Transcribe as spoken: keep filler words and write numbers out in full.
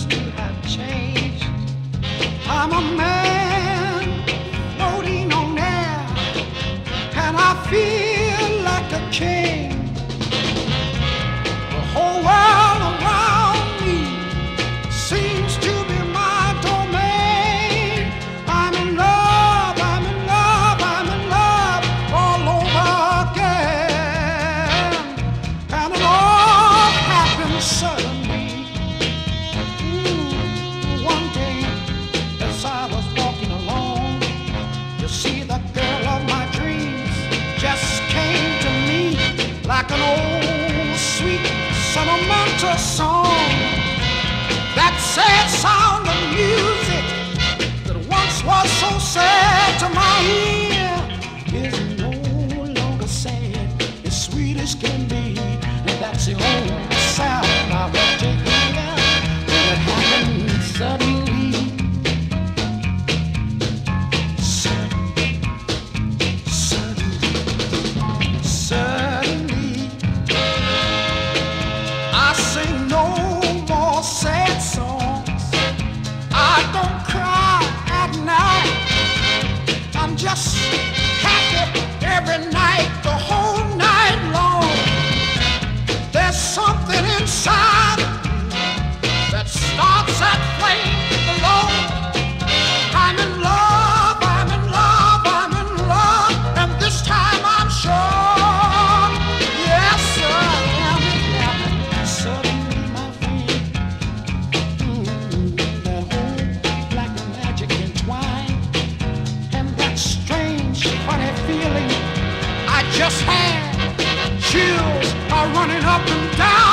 seems to have changed. I'm a man floating on air, and I feel like a king. The whole world around me seems to be my domain. I'm in love, I'm in love, I'm in love all over again. And it all happened suddenly. Ooh, one day as I was walking along, you see the girl of my dreams just came to me like an old sweet sentimental song. That sad sound of music that once was so sad to my ear is no longer sad, as sweet as can be. And that's the only sound I want to hear. And it happened suddenly. Suddenly, suddenly, suddenly. I sing no more sad songs. I don't cry at night. I'm just happy every night, the whole night long. There's something inside of me that starts that flame below. I'm in love, I'm in love, I'm in love, and this time I'm sure. Yes, sir, I am in love. Suddenly, my friend, mm, that whole black magic entwined, and that strange, funny feeling I just had, chills are running up and down